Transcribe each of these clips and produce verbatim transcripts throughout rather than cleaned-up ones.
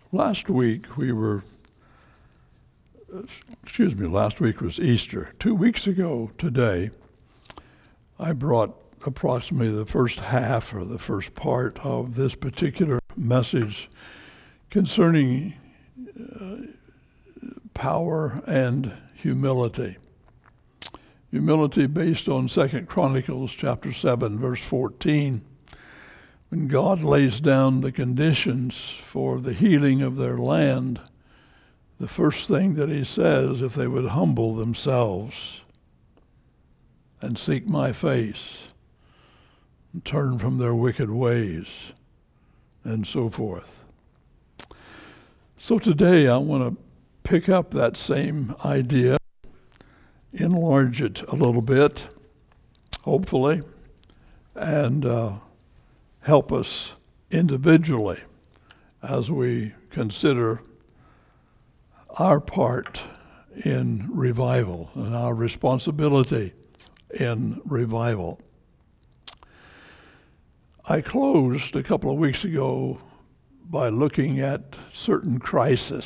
Last week we were, uh, excuse me, last week was Easter. Two weeks ago today, I brought approximately the first half or the first part of this particular message concerning uh, power and humility. Humility based on Second Chronicles chapter seven, verse fourteen. When God lays down the conditions for the healing of their land, the first thing that he says, if they would humble themselves and seek my face and turn from their wicked ways, and so forth. So today I want to pick up that same idea, enlarge it a little bit, hopefully, and uh, help us individually as we consider our part in revival and our responsibility in revival. I closed a couple of weeks ago by looking at certain crises.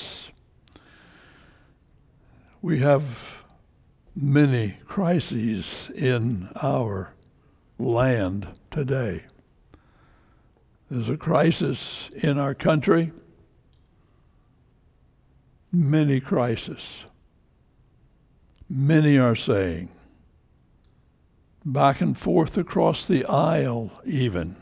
We have many crises in our land today. There's a crisis in our country, many crises. Many are saying, back and forth across the aisle even,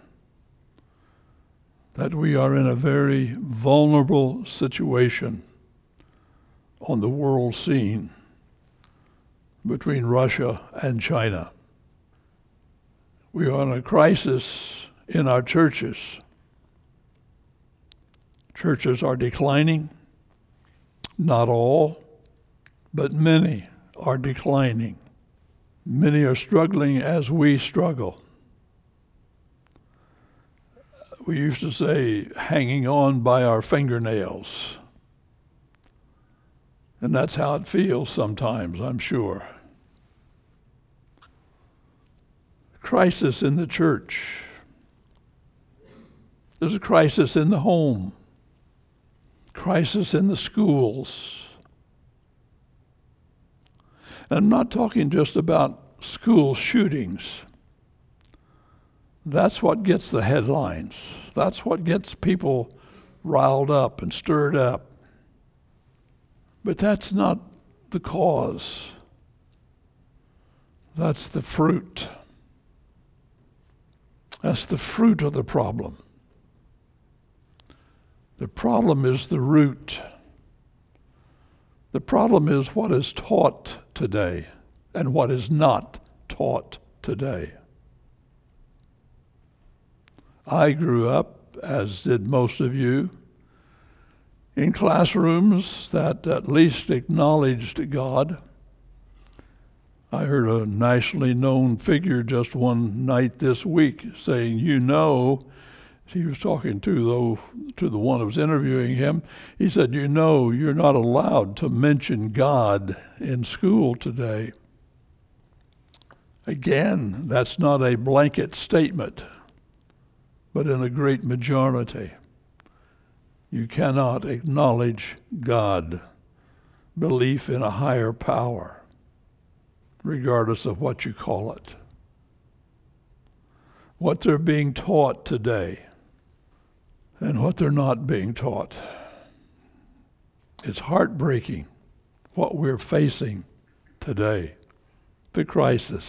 that we are in a very vulnerable situation on the world scene between Russia and China. We are in a crisis in our churches. Churches are declining. Not all, but many are declining. Many are struggling as we struggle. We used to say, hanging on by our fingernails. And that's how it feels sometimes, I'm sure. Crisis in the church. There's a crisis in the home. Crisis in the schools. And I'm not talking just about school shootings. That's what gets the headlines. That's what gets people riled up and stirred up. But that's not the cause. That's the fruit. That's the fruit of the problem. The problem is the root. The problem is what is taught today and what is not taught today. I grew up, as did most of you, in classrooms that at least acknowledged God. I heard a nationally known figure just one night this week saying, you know, he was talking to though to the one who was interviewing him. He said, you know, you're not allowed to mention God in school today. Again, that's not a blanket statement, but in a great majority. You cannot acknowledge God, belief in a higher power, regardless of what you call it. What they're being taught today and what they're not being taught. It's heartbreaking what we're facing today. The crisis.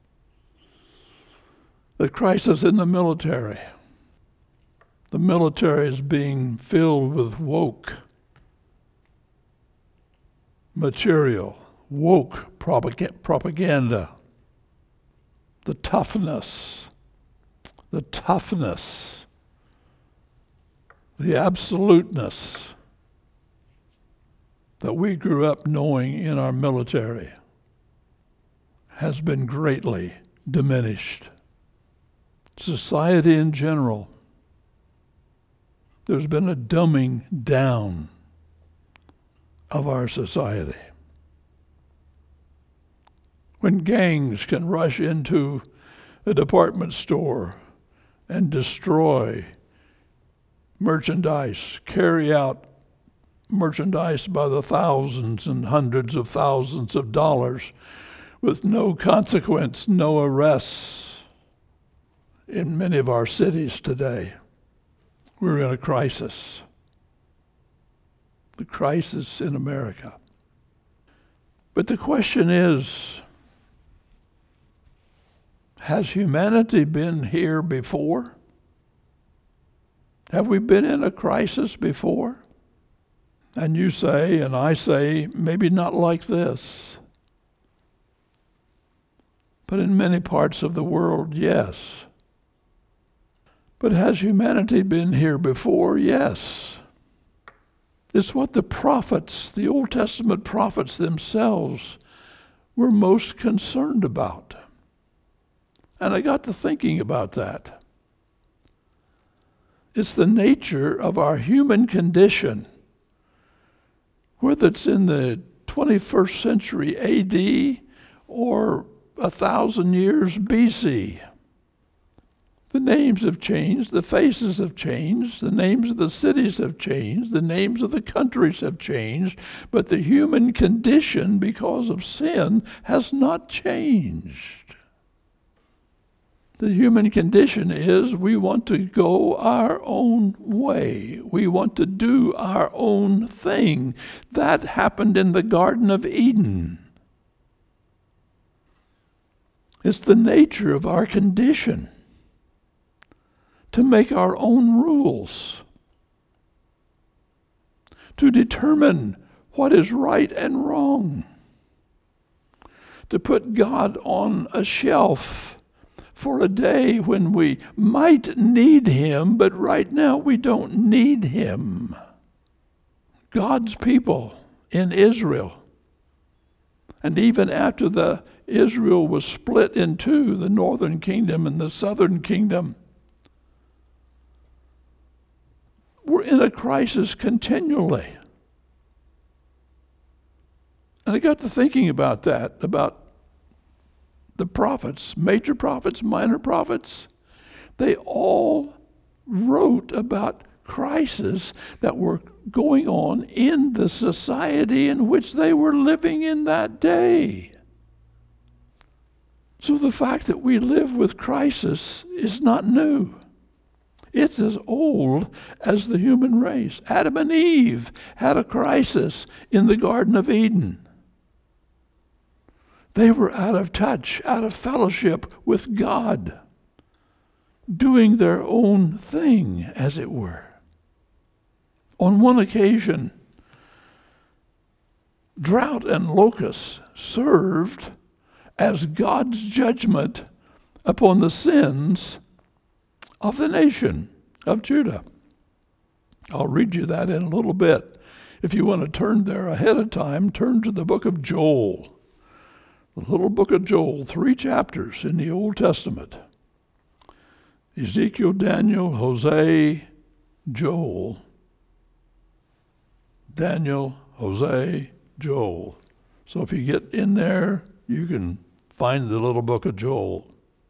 The crisis in the military. The military is being filled with woke material, woke propaganda. The toughness, the toughness, the absoluteness that we grew up knowing in our military has been greatly diminished. Society in general, there's been a dumbing down of our society. When gangs can rush into a department store and destroy merchandise, carry out merchandise by the thousands and hundreds of thousands of dollars with no consequence, no arrests in many of our cities today. We're in a crisis. The crisis in America. But the question is, has humanity been here before? Have we been in a crisis before? And you say, and I say, maybe not like this. But in many parts of the world, yes. But has humanity been here before? Yes. It's what the prophets, the Old Testament prophets themselves, were most concerned about. And I got to thinking about that. It's the nature of our human condition, whether it's in the twenty-first century A D or a thousand years B C. The names have changed, the faces have changed, the names of the cities have changed, the names of the countries have changed, but the human condition, because of sin, has not changed. The human condition is we want to go our own way. We want to do our own thing. That happened in the Garden of Eden. It's the nature of our condition to make our own rules, to determine what is right and wrong, to put God on a shelf for a day when we might need Him, but right now we don't need Him. God's people in Israel, and even after the Israel was split in two, the northern kingdom and the southern kingdom, were in a crisis continually. And I got to thinking about that, about the prophets, major prophets, minor prophets. They all wrote about crises that were going on in the society in which they were living in that day. So the fact that we live with crisis is not new. It's as old as the human race. Adam and Eve had a crisis in the Garden of Eden. They were out of touch, out of fellowship with God, doing their own thing, as it were. On one occasion, drought and locusts served as God's judgment upon the sins of the nation of Judah. I'll read you that in a little bit. If you want to turn there ahead of time, turn to the book of Joel. The little book of Joel, three chapters in the Old Testament. Ezekiel, Daniel, Hosea, Joel. Daniel, Hosea, Joel. So if you get in there, you can find the little book of Joel.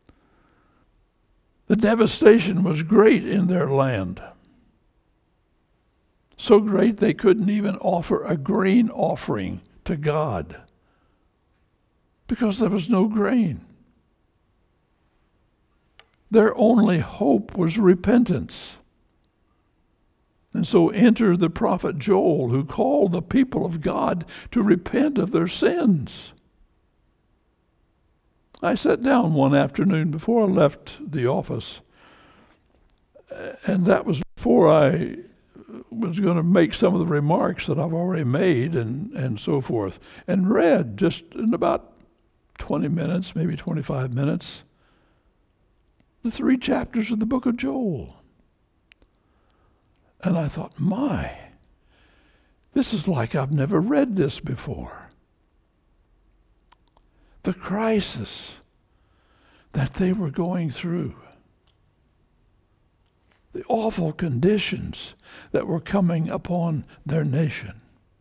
The devastation was great in their land. So great they couldn't even offer a grain offering to God, because there was no grain. Their only hope was repentance. And so enter the prophet Joel, who called the people of God to repent of their sins. I sat down one afternoon before I left the office, and that was before I was going to make some of the remarks that I've already made and, and so forth, and read just in about twenty minutes, maybe twenty-five minutes, the three chapters of the book of Joel. And I thought, my, this is like I've never read this before. The crisis that they were going through, the awful conditions that were coming upon their nation.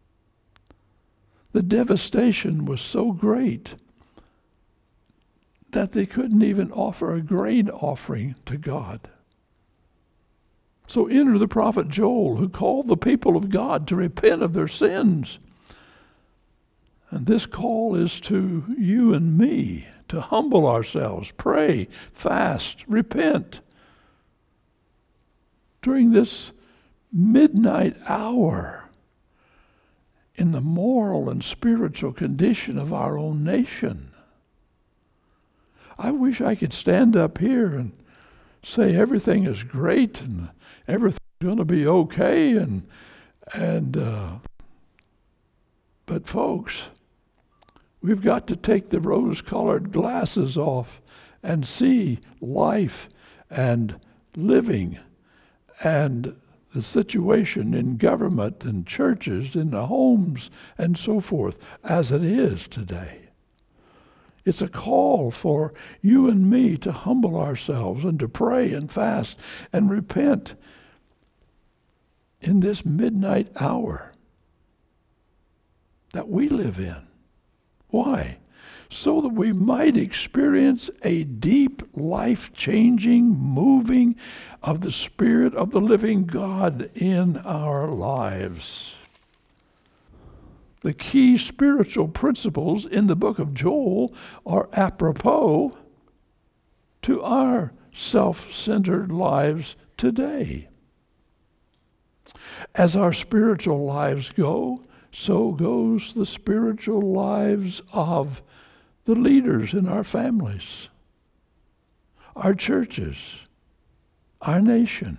The devastation was so great that they couldn't even offer a grain offering to God. So enter the prophet Joel, who called the people of God to repent of their sins. And this call is to you and me, to humble ourselves, pray, fast, repent. During this midnight hour, in the moral and spiritual condition of our own nation. I wish I could stand up here and say everything is great and everything's going to be okay, and and uh, but folks, we've got to take the rose-colored glasses off and see life and living and the situation in government and churches, in the homes and so forth, as it is today. It's a call for you and me to humble ourselves and to pray and fast and repent in this midnight hour that we live in. Why? So that we might experience a deep, life-changing moving of the Spirit of the living God in our lives. The key spiritual principles in the book of Joel are apropos to our self-centered lives today. As our spiritual lives go, so goes the spiritual lives of the leaders in our families, our churches, our nation.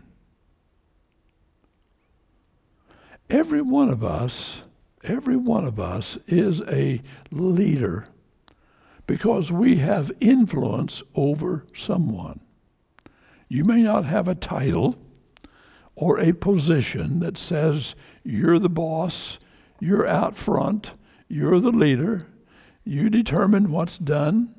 Every one of us, every one of us is a leader because we have influence over someone. You may not have a title or a position that says you're the boss, you're out front, you're the leader, you determine what's done.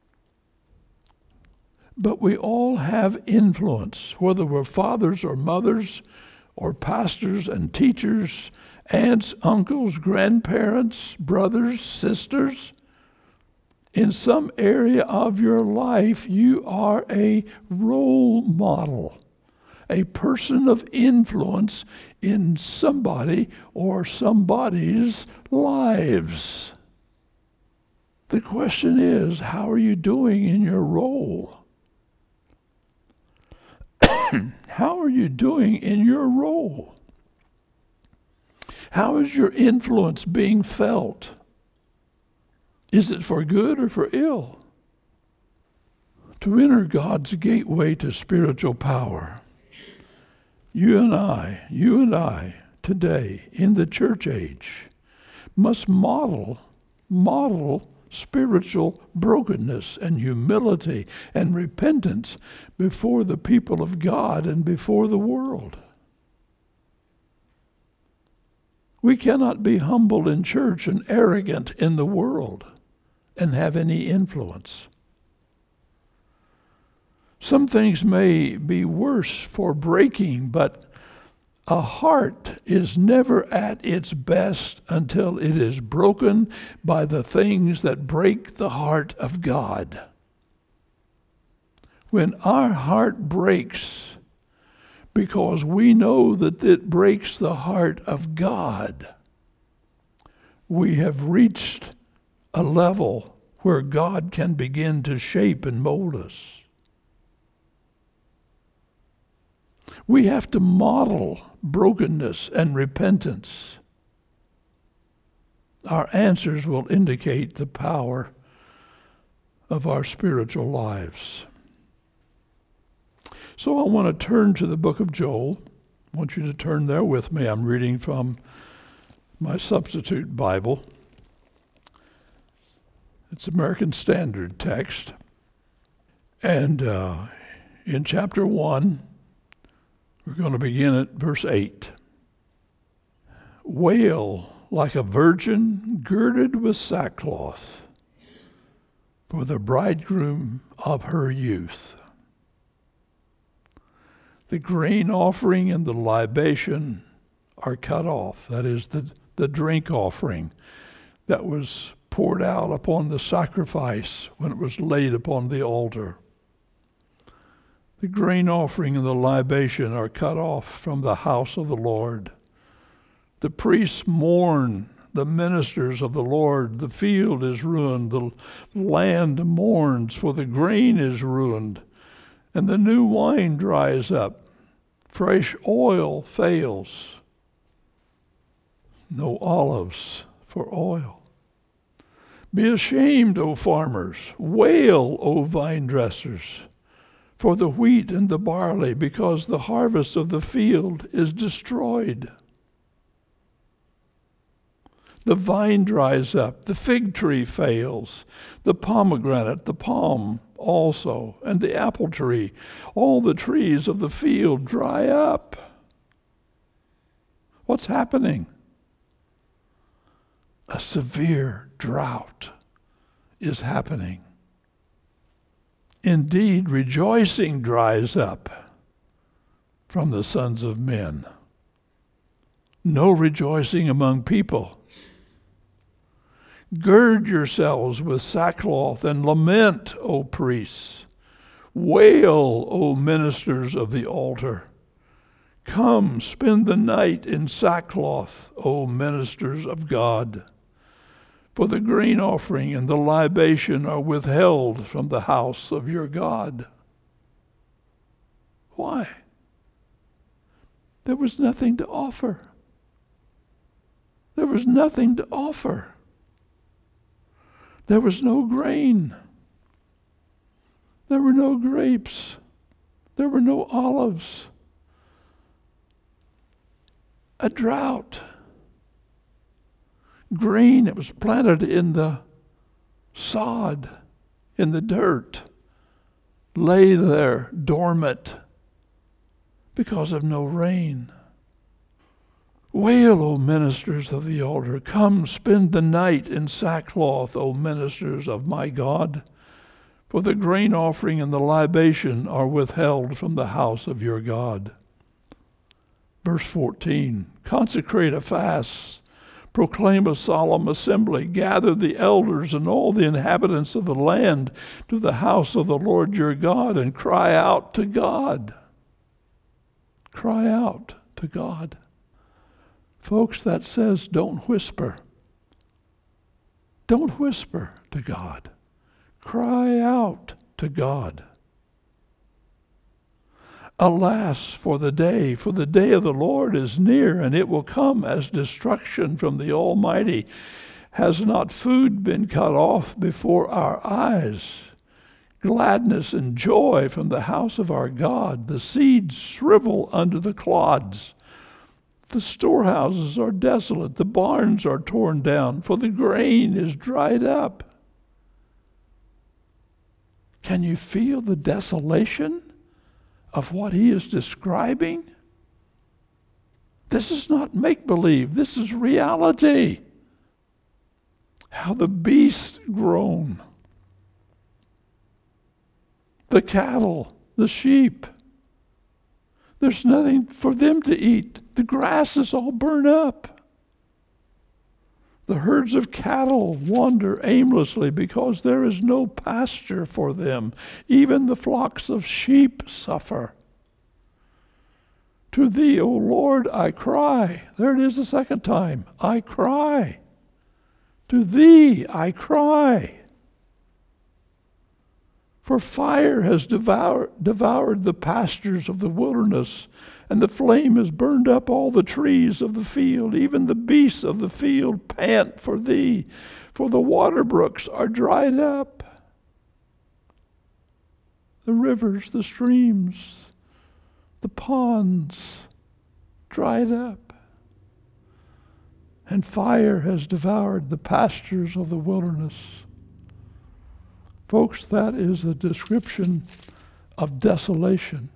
But we all have influence, whether we're fathers or mothers or pastors and teachers, aunts, uncles, grandparents, brothers, sisters. In some area of your life, you are a role model, a person of influence in somebody or somebody's lives. The question is, how are you doing in your role? How are you doing in your role? How is your influence being felt? Is it for good or for ill? To enter God's gateway to spiritual power, you and I, you and I, today, in the church age, must model, model spiritual brokenness and humility and repentance before the people of God and before the world. We cannot be humble in church and arrogant in the world and have any influence. Some things may be worse for breaking, but a heart is never at its best until it is broken by the things that break the heart of God. When our heart breaks, because we know that it breaks the heart of God, we have reached a level where God can begin to shape and mold us. We have to model brokenness and repentance. Our answers will indicate the power of our spiritual lives. So I want to turn to the book of Joel. I want you to turn there with me. I'm reading from my substitute Bible. It's American Standard Text. And uh, in chapter one, we're going to begin at verse eight. Wail like a virgin girded with sackcloth for the bridegroom of her youth. The grain offering and the libation are cut off. That is the, the drink offering that was poured out upon the sacrifice when it was laid upon the altar. The grain offering and the libation are cut off from the house of the Lord. The priests mourn, the ministers of the Lord. The field is ruined, the land mourns, for the grain is ruined, and the new wine dries up. Fresh oil fails. No olives for oil. Be ashamed, O farmers. Wail, O vine dressers, for the wheat and the barley, because the harvest of the field is destroyed. The vine dries up, the fig tree fails, the pomegranate, the palm also, and the apple tree. All the trees of the field dry up. What's happening? A severe drought is happening. Indeed, rejoicing dries up from the sons of men. No rejoicing among people. Gird yourselves with sackcloth and lament, O priests. Wail, O ministers of the altar. Come, spend the night in sackcloth, O ministers of God. For the grain offering and the libation are withheld from the house of your God. Why? There was nothing to offer. There was nothing to offer. There was no grain. There were no grapes. There were no olives. A drought. Grain, it was planted in the sod, in the dirt, lay there dormant because of no rain. Wail, O ministers of the altar. Come, spend the night in sackcloth, O ministers of my God. For the grain offering and the libation are withheld from the house of your God. Verse fourteen, consecrate a fast, proclaim a solemn assembly, gather the elders and all the inhabitants of the land to the house of the Lord your God, and cry out to God. Cry out to God. Folks, that says don't whisper. Don't whisper to God. Cry out to God. Alas for the day, for the day of the Lord is near, and it will come as destruction from the Almighty. Has not food been cut off before our eyes? Gladness and joy from the house of our God. The seeds shrivel under the clods. The storehouses are desolate, the barns are torn down, for the grain is dried up. Can you feel the desolation of what he is describing? This is not make-believe. This is reality. How the beasts groan. The cattle, the sheep. There's nothing for them to eat. The grass is all burned up. The herds of cattle wander aimlessly because there is no pasture for them. Even the flocks of sheep suffer. To thee, O Lord, I cry. There it is the second time. I cry. To thee I cry. For fire has devour, devoured the pastures of the wilderness, and the flame has burned up all the trees of the field. Even the beasts of the field pant for thee, for the water brooks are dried up. The rivers, the streams, the ponds dried up. And fire has devoured the pastures of the wilderness. Folks, that is a description of desolation.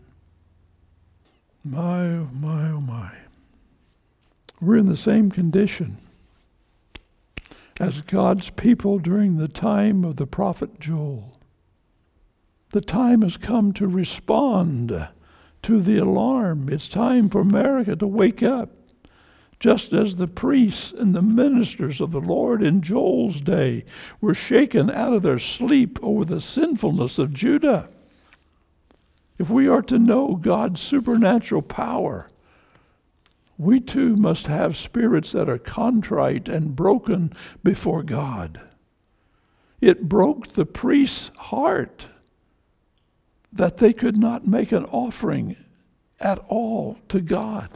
My, oh my, oh my. We're in the same condition as God's people during the time of the prophet Joel. The time has come to respond to the alarm. It's time for America to wake up. Just as the priests and the ministers of the Lord in Joel's day were shaken out of their sleep over the sinfulness of Judah. If we are to know God's supernatural power, we too must have spirits that are contrite and broken before God. It broke the priest's heart that they could not make an offering at all to God.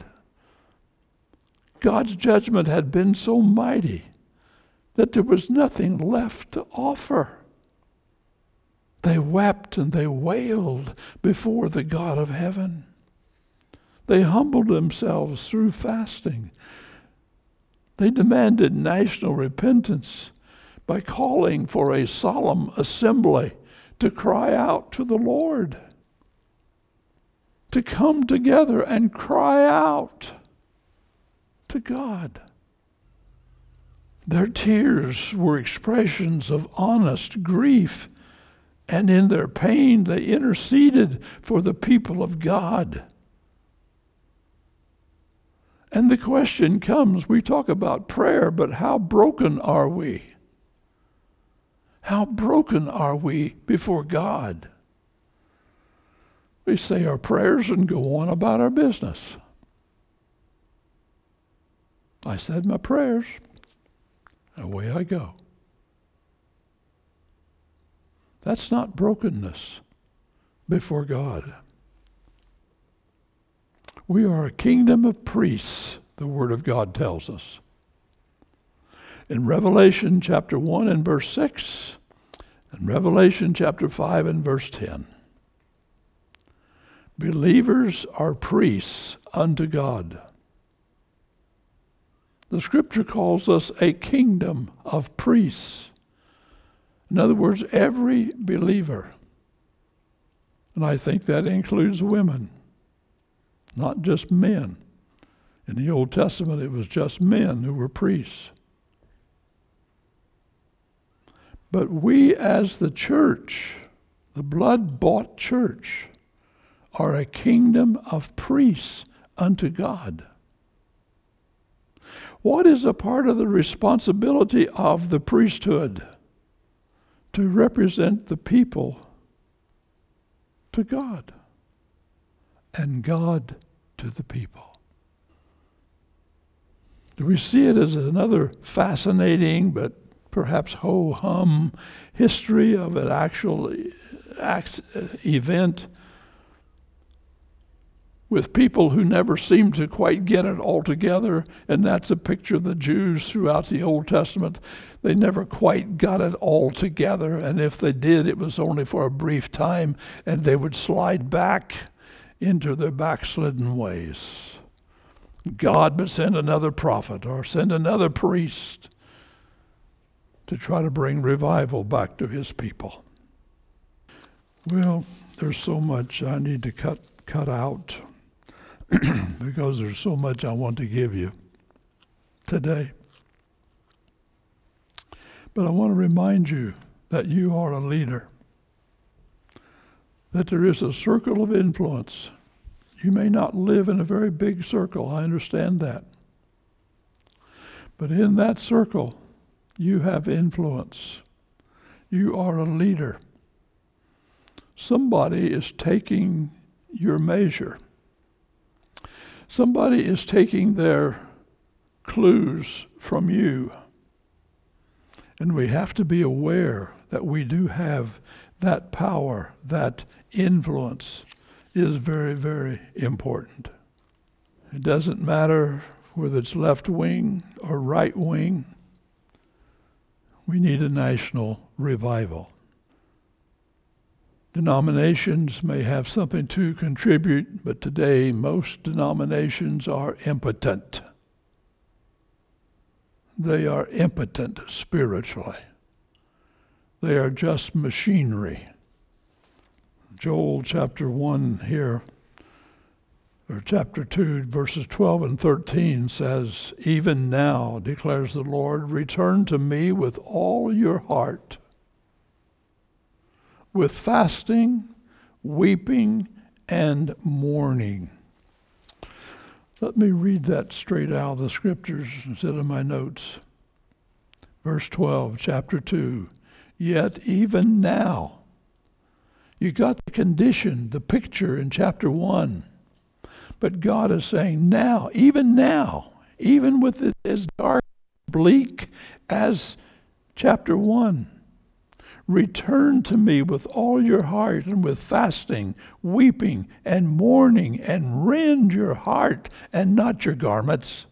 God's judgment had been so mighty that there was nothing left to offer. They wept and they wailed before the God of heaven. They humbled themselves through fasting. They demanded national repentance by calling for a solemn assembly to cry out to the Lord, to come together and cry out to God. Their tears were expressions of honest grief, and in their pain they interceded for the people of God. And the question comes, we talk about prayer, but how broken are we? How broken are we before God? We say our prayers and go on about our business. I said my prayers. Away I go. That's not brokenness before God. We are a kingdom of priests, the Word of God tells us. In Revelation chapter one and verse six, and Revelation chapter five and verse ten. Believers are priests unto God. The Scripture calls us a kingdom of priests. In other words, every believer, and I think that includes women, not just men. In the Old Testament, it was just men who were priests. But we as the church, the blood-bought church, are a kingdom of priests unto God. What is a part of the responsibility of the priesthood? To represent the people to God, and God to the people. Do we see it as another fascinating but perhaps ho-hum history of an actual act, event with people who never seem to quite get it all together? And that's a picture of the Jews throughout the Old Testament. They never quite got it all together, and if they did, it was only for a brief time, and they would slide back into their backslidden ways. God would send another prophet or send another priest to try to bring revival back to his people. Well, there's so much I need to cut cut out because there's so much I want to give you today. But I want to remind you that you are a leader, that there is a circle of influence. You may not live in a very big circle, I understand that. But in that circle, you have influence. You are a leader. Somebody is taking your measure. Somebody is taking their clues from you. And we have to be aware that we do have that power, that influence is very, very important. It doesn't matter whether it's left wing or right wing. We need a national revival. Denominations may have something to contribute, but today most denominations are impotent. They are impotent spiritually. They are just machinery. Joel chapter one here, or chapter two, verses twelve and thirteen says, "Even now, declares the Lord, return to me with all your heart, with fasting, weeping, and mourning." Let me read that straight out of the Scriptures instead of my notes. Verse twelve, chapter two. "Yet even now You got the condition, the picture in chapter one. But God is saying now, even now, even with it as dark, bleak as chapter one, return to me with all your heart and with fasting, weeping, and mourning, and rend your heart and not your garments.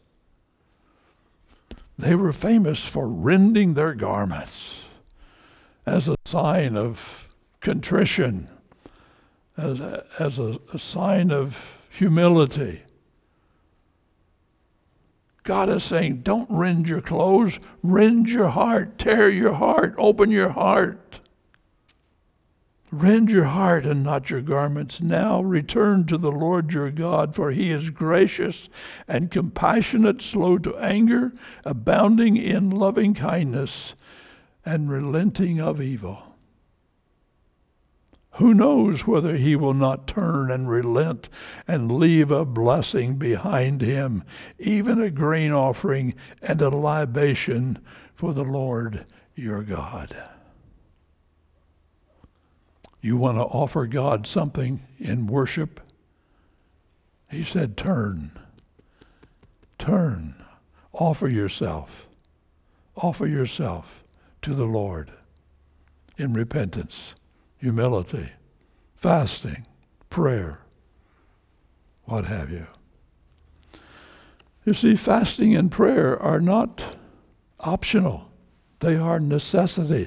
They were famous for rending their garments as a sign of contrition, as a, as a, a sign of humility. God is saying, don't rend your clothes, rend your heart, tear your heart, open your heart. Rend your heart and not your garments. Now return to the Lord your God, for he is gracious and compassionate, slow to anger, abounding in loving kindness, and relenting of evil. Who knows whether he will not turn and relent and leave a blessing behind him, even a grain offering and a libation for the Lord your God. You want to offer God something in worship? He said, turn. Turn. Offer yourself. Offer yourself to the Lord in repentance, humility, fasting, prayer, what have you. You see, fasting and prayer are not optional. They are necessities.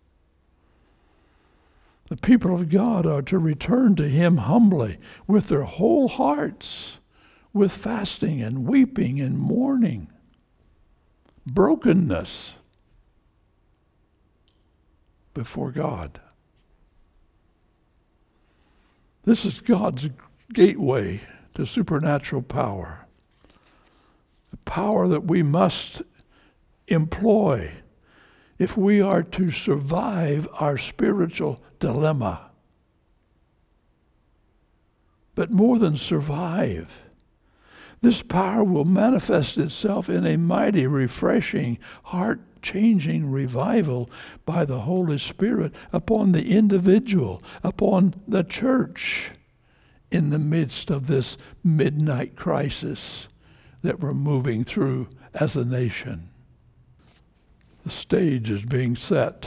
The people of God are to return to him humbly with their whole hearts, with fasting and weeping and mourning, brokenness before God. This is God's gateway to supernatural power, the power that we must employ if we are to survive our spiritual dilemma. But more than survive, this power will manifest itself in a mighty, refreshing, heart-changing revival by the Holy Spirit upon the individual, upon the church, in the midst of this midnight crisis that we're moving through as a nation. The stage is being set.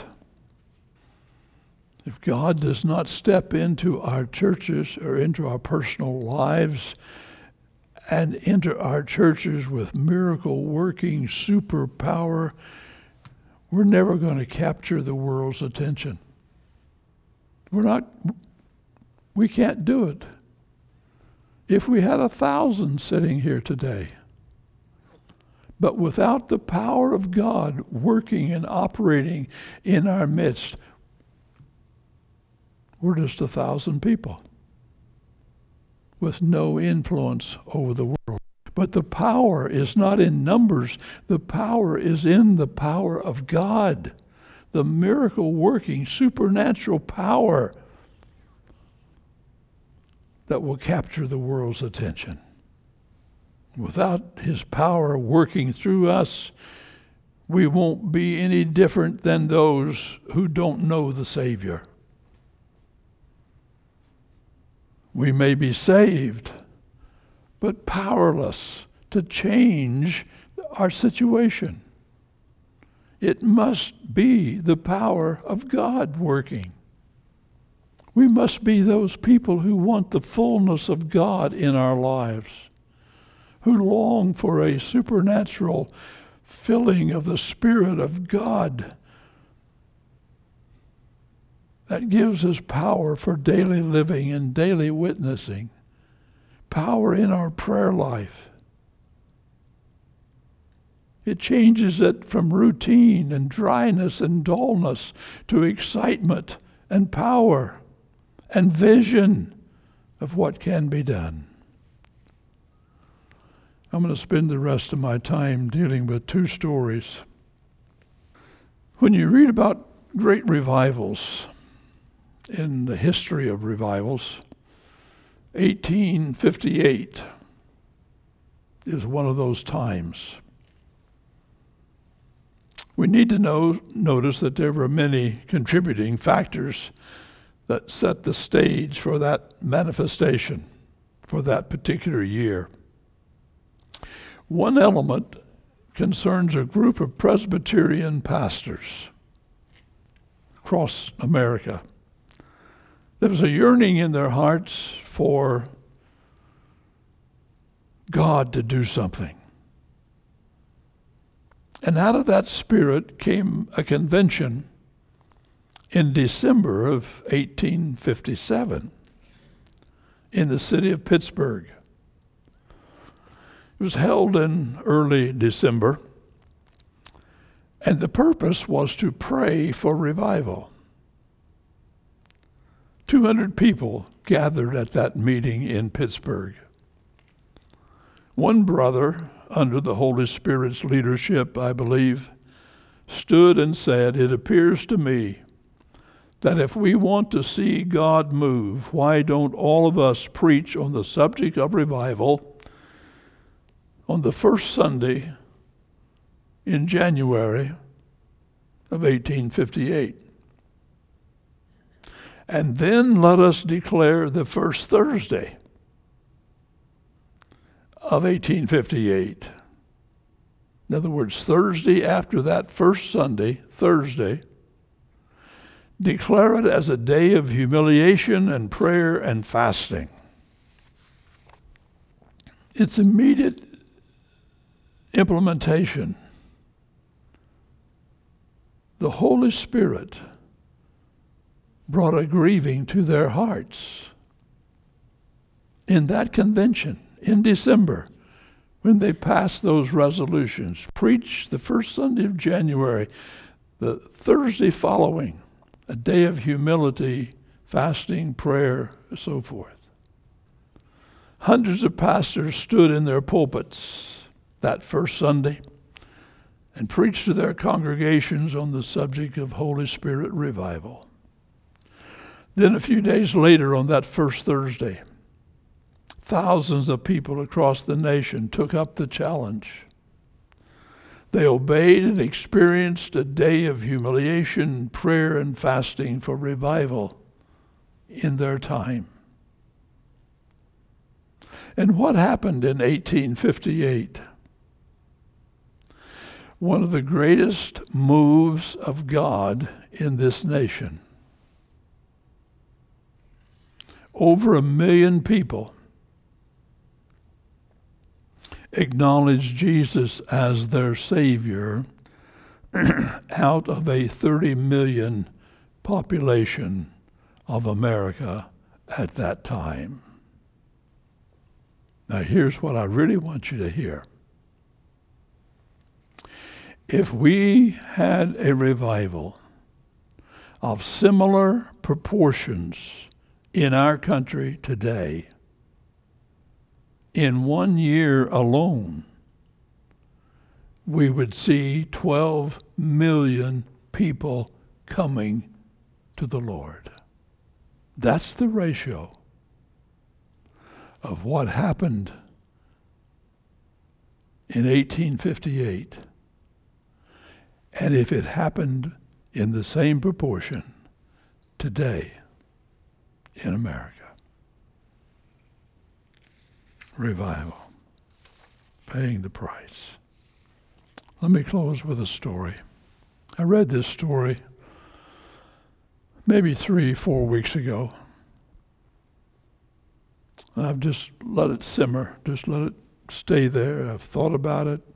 If God does not step into our churches or into our personal lives and enter our churches with miracle-working superpower, we're never going to capture the world's attention. We're not, we can't do it. If we had a thousand sitting here today, but without the power of God working and operating in our midst, we're just a thousand people with no influence over the world. But the power is not in numbers. The power is in the power of God, the miracle-working, supernatural power that will capture the world's attention. Without his power working through us, we won't be any different than those who don't know the Savior. We may be saved, but powerless to change our situation. It must be the power of God working. We must be those people who want the fullness of God in our lives, who long for a supernatural filling of the Spirit of God that gives us power for daily living and daily witnessing, power in our prayer life. It changes it from routine and dryness and dullness to excitement and power and vision of what can be done. I'm going to spend the rest of my time dealing with two stories. When you read about great revivals in the history of revivals, eighteen fifty-eight is one of those times. We need to know, notice that there were many contributing factors that set the stage for that manifestation for that particular year. One element concerns a group of Presbyterian pastors across America. There was a yearning in their hearts for God to do something. And out of that spirit came a convention in December of eighteen fifty-seven in the city of Pittsburgh. It was held in early December, and the purpose was to pray for revival. two hundred people gathered at that meeting in Pittsburgh. One brother, under the Holy Spirit's leadership, I believe, stood and said, "It appears to me that if we want to see God move, why don't all of us preach on the subject of revival on the first Sunday in January of eighteen fifty-eight? And then let us declare the first Thursday of eighteen fifty-eight. In other words, Thursday after that first Sunday, Thursday, declare it as a day of humiliation and prayer and fasting." Its immediate implementation, the Holy Spirit brought a grieving to their hearts. In that convention, in December, when they passed those resolutions, preach the first Sunday of January, the Thursday following, a day of humility, fasting, prayer, and so forth. Hundreds of pastors stood in their pulpits that first Sunday and preached to their congregations on the subject of Holy Spirit revival. Then a few days later, on that first Thursday, thousands of people across the nation took up the challenge. They obeyed and experienced a day of humiliation, prayer, and fasting for revival in their time. And what happened in eighteen fifty-eight? One of the greatest moves of God in this nation. Over a million people acknowledged Jesus as their Savior out of a thirty million population of America at that time. Now here's what I really want you to hear. If we had a revival of similar proportions in our country today, in one year alone, we would see twelve million people coming to the Lord. That's the ratio of what happened in eighteen fifty-eight. And if it happened in the same proportion today in America. Revival. Paying the price. Let me close with a story. I read this story maybe three, four weeks ago. I've just let it simmer, just let it stay there. I've thought about it.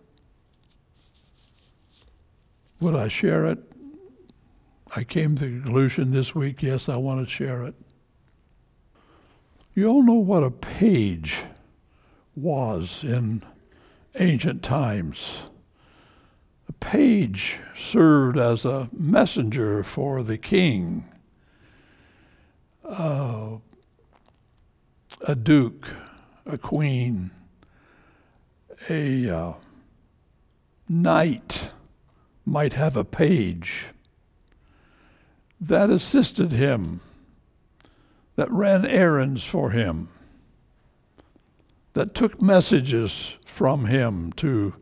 Would I share it? I came to the conclusion this week, yes, I want to share it. You all know what a page was in ancient times. A page served as a messenger for the king. Uh, a duke, a queen, a uh, knight might have a page that assisted him, that ran errands for him, that took messages from him to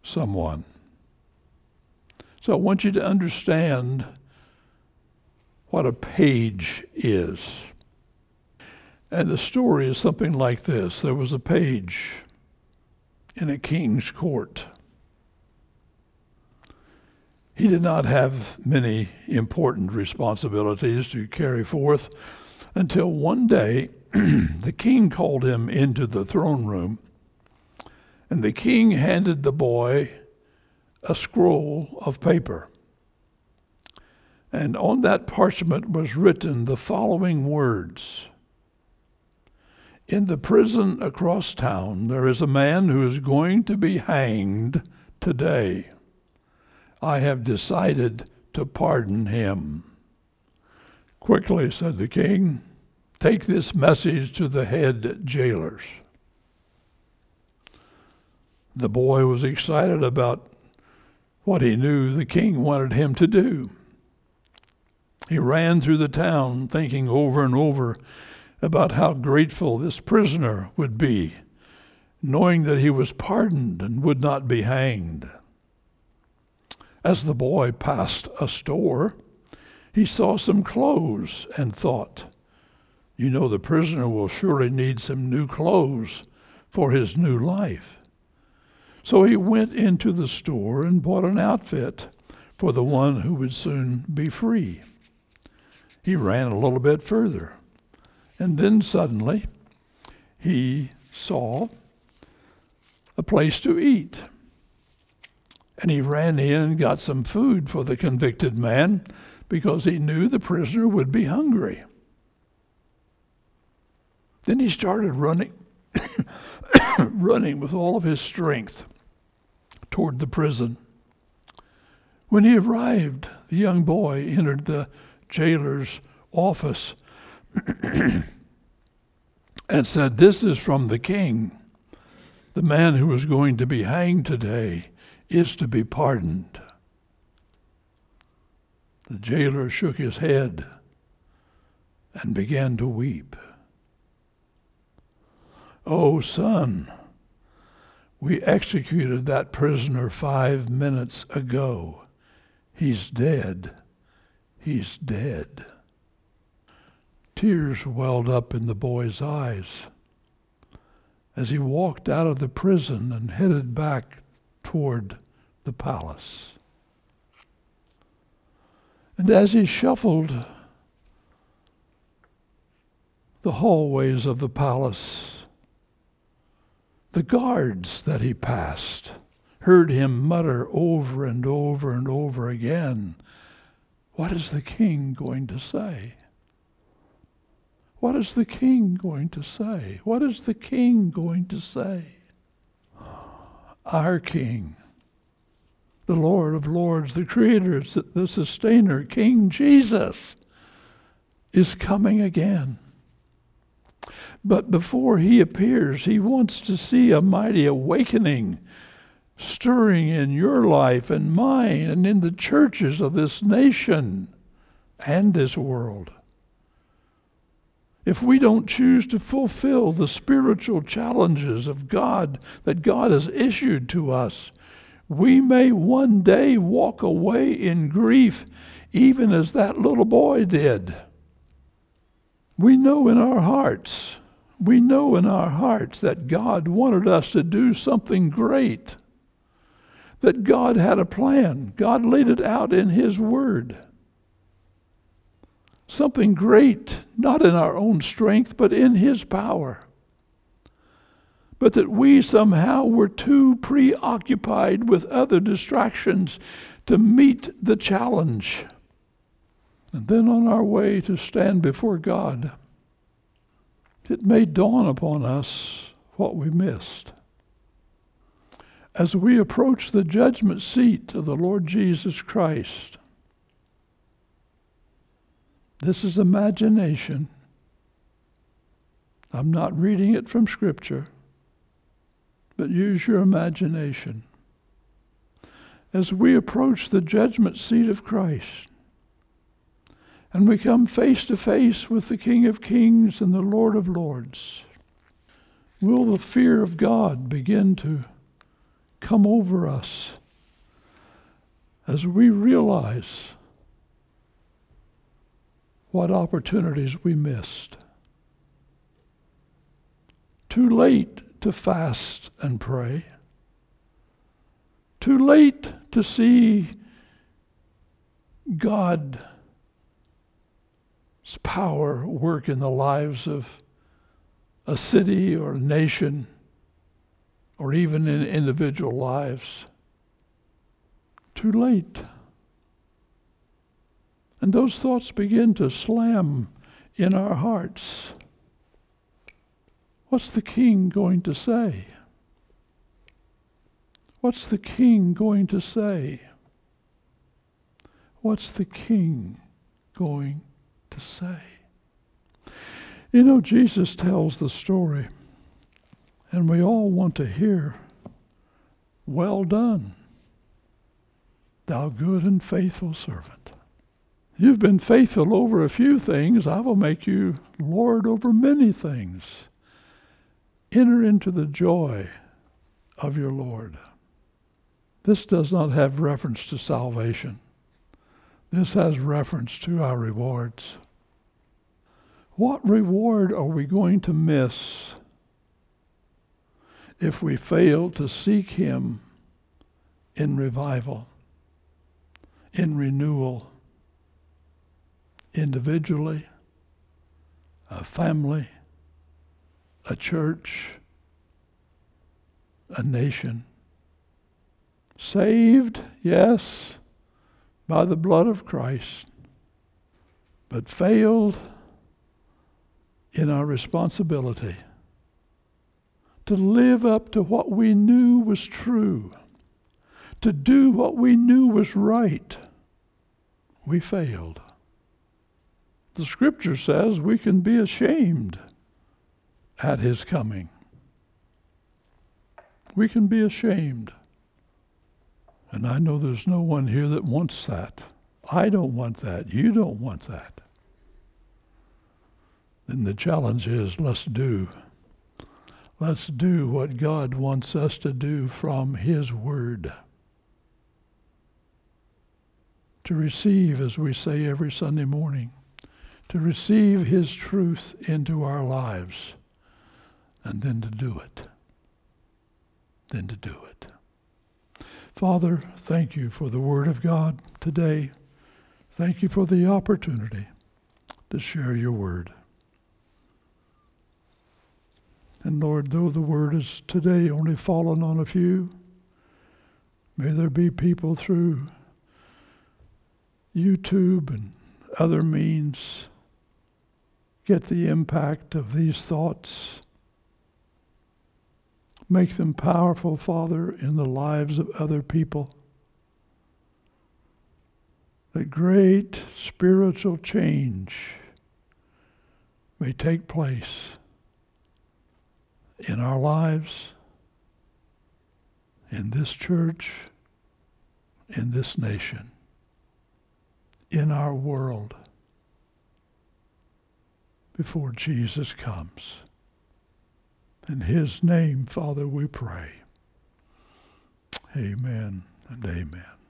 someone. So I want you to understand what a page is. And the story is something like this. There was a page in a king's court. He did not have many important responsibilities to carry forth until one day the king called him into the throne room, and the king handed the boy a scroll of paper. And on that parchment was written the following words: "In the prison across town there is a man who is going to be hanged today. I have decided to pardon him." "Quickly," said the king, "take this message to the head jailers." The boy was excited about what he knew the king wanted him to do. He ran through the town thinking over and over about how grateful this prisoner would be, knowing that he was pardoned and would not be hanged. As the boy passed a store, he saw some clothes and thought, "You know, the prisoner will surely need some new clothes for his new life." So he went into the store and bought an outfit for the one who would soon be free. He ran a little bit further, and then suddenly he saw a place to eat. And he ran in and got some food for the convicted man because he knew the prisoner would be hungry. Then he started running, running with all of his strength toward the prison. When he arrived, the young boy entered the jailer's office and said, "This is from the king. The man who is going to be hanged today is to be pardoned." The jailer shook his head and began to weep. "Oh, son, we executed that prisoner five minutes ago. He's dead. He's dead." Tears welled up in the boy's eyes as he walked out of the prison and headed back toward the palace. And as he shuffled the hallways of the palace, the guards that he passed heard him mutter over and over and over again, "What is the king going to say? What is the king going to say? What is the king going to say?" Our King, the Lord of Lords, the Creator, the Sustainer, King Jesus, is coming again. But before he appears, he wants to see a mighty awakening stirring in your life and mine and in the churches of this nation and this world. If we don't choose to fulfill the spiritual challenges of God that God has issued to us, we may one day walk away in grief, even as that little boy did. We know in our hearts, we know in our hearts that God wanted us to do something great, that God had a plan. God laid it out in His Word. Something great, not in our own strength, but in His power. But that we somehow were too preoccupied with other distractions to meet the challenge. And then on our way to stand before God, it may dawn upon us what we missed. As we approach the judgment seat of the Lord Jesus Christ, this is imagination. I'm not reading it from Scripture, but use your imagination. As we approach the judgment seat of Christ, and we come face to face with the King of Kings and the Lord of Lords, will the fear of God begin to come over us as we realize what opportunities we missed. Too late to fast and pray. Too late to see God's power work in the lives of a city or a nation, or even in individual lives. Too late. And those thoughts begin to slam in our hearts. What's the king going to say? What's the king going to say? What's the king going to say? You know, Jesus tells the story, and we all want to hear, "Well done, thou good and faithful servant. You've been faithful over a few things. I will make you Lord over many things. Enter into the joy of your Lord." This does not have reference to salvation. This has reference to our rewards. What reward are we going to miss if we fail to seek Him in revival, in renewal, individually, a family, a church, a nation? Saved, yes, by the blood of Christ, but failed in our responsibility to live up to what we knew was true, to do what we knew was right. We failed. The Scripture says we can be ashamed at His coming. We can be ashamed. And I know there's no one here that wants that. I don't want that. You don't want that. Then the challenge is, let's do. Let's do what God wants us to do from His Word. To receive, as we say every Sunday morning, to receive His truth into our lives, and then to do it. Then to do it. Father, thank you for the Word of God today. Thank you for the opportunity to share your Word. And Lord, though the Word is today only fallen on a few, may there be people through YouTube and other means get the impact of these thoughts. Make them powerful, Father, in the lives of other people. That great spiritual change may take place in our lives, in this church, in this nation, in our world, before Jesus comes. In His name, Father, we pray. Amen and amen.